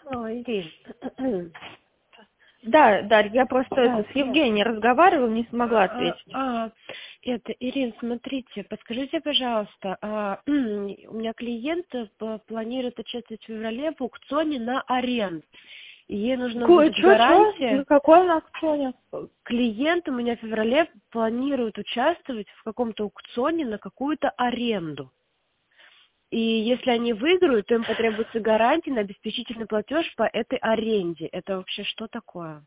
Ой. Да, Дарья, я просто Да, с Евгенией разговаривала, не смогла ответить. Ирин, смотрите, подскажите, пожалуйста, у меня клиент планирует участвовать в феврале в аукционе на аренду. И ей нужна будет Чё? гарантия. На какой на аукционе? Клиент у меня в феврале планирует участвовать в каком-то аукционе на какую-то аренду. И если они выиграют, то им потребуется гарантия на обеспечительный платеж по этой аренде. Это вообще что такое?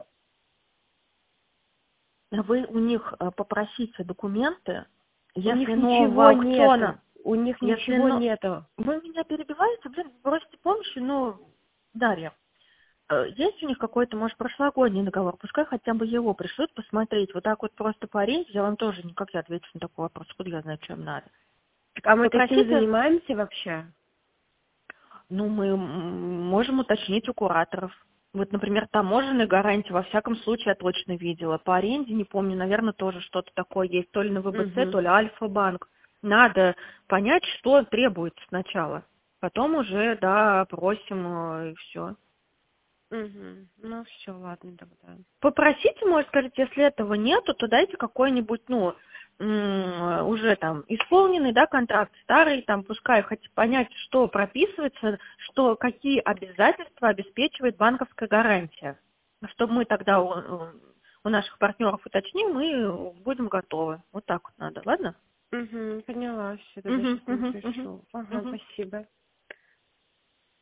Вы у них попросите документы, У них если нового ничего нету. аукциона, У них если ничего нету. вы меня перебиваете, блин, просите помощи, Дарья, есть у них какой-то, может, прошлогодний договор, пускай хотя бы его пришлют посмотреть, вот так вот просто по аренде, я вам тоже никак не отвечу на такой вопрос, откуда я знаю, что им надо. А мы таким Попросите, занимаемся вообще? мы можем уточнить у кураторов. Вот, например, таможенная гарантия, во всяком случае, я точно видела. По аренде, не помню, наверное, тоже что-то такое есть. То ли на ВБЦ, то ли Альфа-банк. Надо понять, что требуется сначала. Потом уже, да, просим и все. Ну все, ладно тогда. Попросите, может, скажите, если этого нету, то дайте какой-нибудь, уже там исполненный, да, контракт, старый, там, пускай хоть понять, что прописывается, что, какие обязательства обеспечивает банковская гарантия. Чтобы мы тогда у наших партнеров уточним и будем готовы. Вот так вот надо, ладно? Поняла, все, тогда Мгм, сейчас мгм, мгм, напишу. Ага, мгм. спасибо.